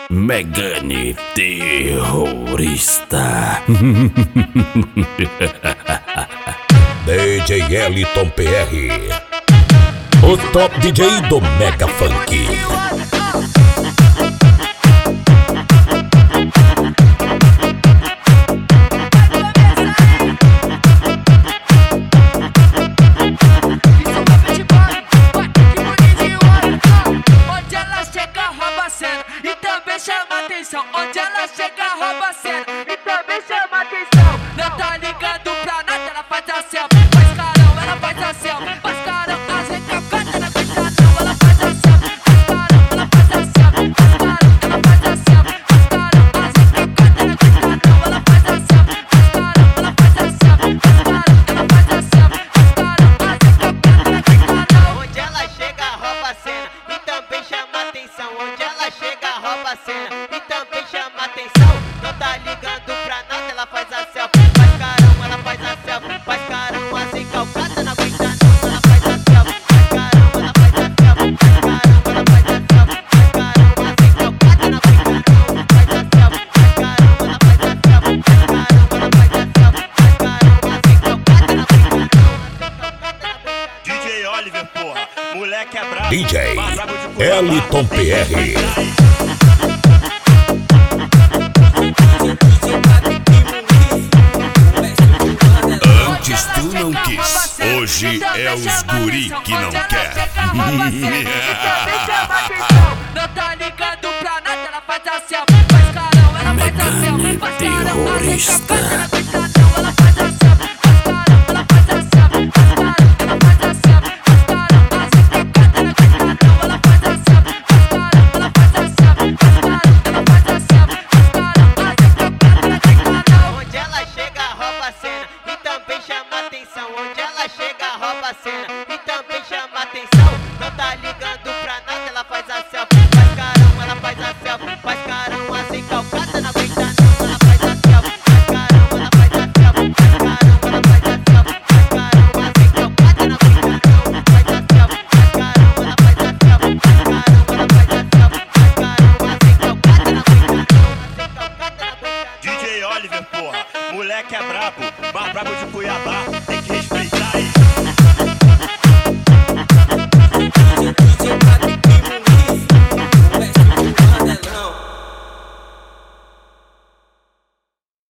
Megane terrorista. DJ Eliton PR, o top DJ do Mega Funk. Onde ela chega, rouba a cena e também chama atenção. Não tá ligando pra nada, ela faz a selfie. Faz carão, ela faz a selfie. Faz carão, as recapadas, ela faz a não. Ela faz a selfie. Faz carão, ela faz a selfie. Faz carão, ela faz a selfie. Faz carão, as recapadas, ela faz a não. Ela faz a selfie. Faz carão, ela faz a selfie. Faz carão, ela faz a selfie. Faz carão, as recapadas, ela faz a não. Onde ela chega, rouba a cena e também chama atenção. Onde ela chega, rouba a cena e também chama atenção. Não tá ligando pra nada, ela faz a selfie. Faz carão, ela faz a selfie. Faz carão, assim calcada, não aguenta não. Ela faz a selfie. Faz carão, ela faz a selfie. Faz carão, ela faz a selfie. Faz carão, assim calcada, não aguenta não. Faz a selfie. Faz carão, ela faz a selfie. Faz carão, ela faz a selfie. Faz carão, assim calcada, não aguenta não. DJ Oliver, porra, moleque é brabo. DJ Eliton PR. Antes tu não quis, hoje é os guri que não quer. Não tá ligando pra nada, ela faz a selfie. Faz carão, ela faz a selfie. Faz carão, terrorista.